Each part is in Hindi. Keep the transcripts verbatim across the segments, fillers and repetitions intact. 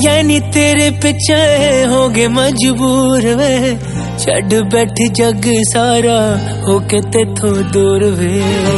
सोनिया नी तेरे पिछे हो गए मजबूर वे, छड़ बैठ जग सारा होके तेथों दूर वे।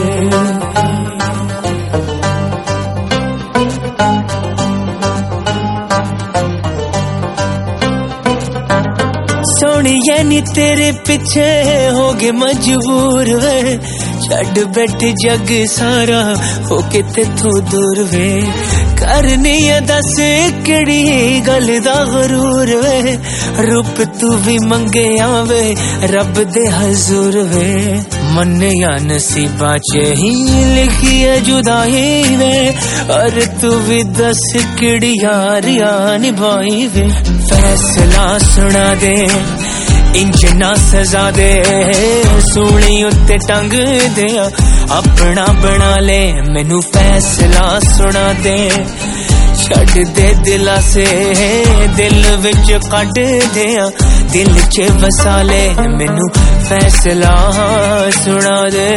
सोनिया नी तेरे पिछे हो गए मजबूर वे, छड़ बैठ जग सारा होके तेथों दूर वे। करनी दस किड़ी गल दा गरूर वे, रूप तू भी मंगे आवे रब दे हजूर वे। मन या नसीबा च ही लिखी है जुदाई वे, और तू भी दस किड़ी यार या निभाई वे। फैसला सुना दे इंज ना सजा दे, सूली उत्ते टंग दे अपना बना ले मैनू। फैसला सुना दे छड़ दे दिला से दिल विच कट दे, दिल च वसा ले मैनू। फैसला सुना दे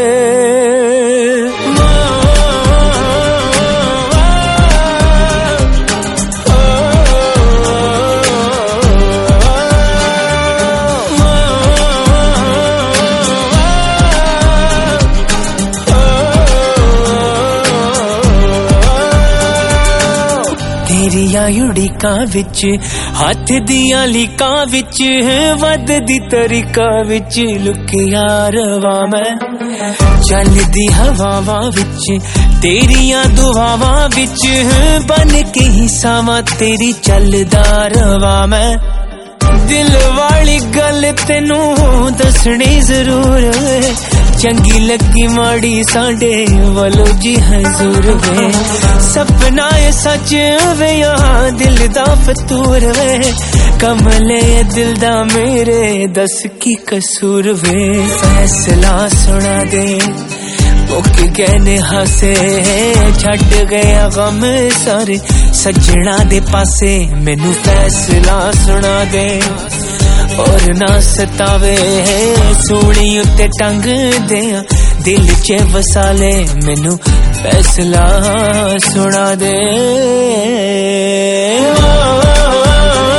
तेरिया युड़िका विच हाथ दिया लिका विच, वद दी तरीका विच लुकिया रवा मैं। चलदी हवावां विच तेरिया दुआवां विच, बन के ही सावां तेरी चलदा रवा मैं। दिल वाली गल तेनू दसनी जरूर वे, चंगी लगी माड़ी साडे वालो जी हजूर वे। सपना ये सच वे यहाँ दिल दा फतूर वे, कमले दिल दा मेरे दस की कसूर वे। फैसला सुना दे मुक गए हासे, छड़ गया गम सारे सजना दे पासे मैनू। फैसला सुना दे और ना सतावे, सूली उत्ते टंग दे दिल च वसा ले मैनू। फैसला सुना दे।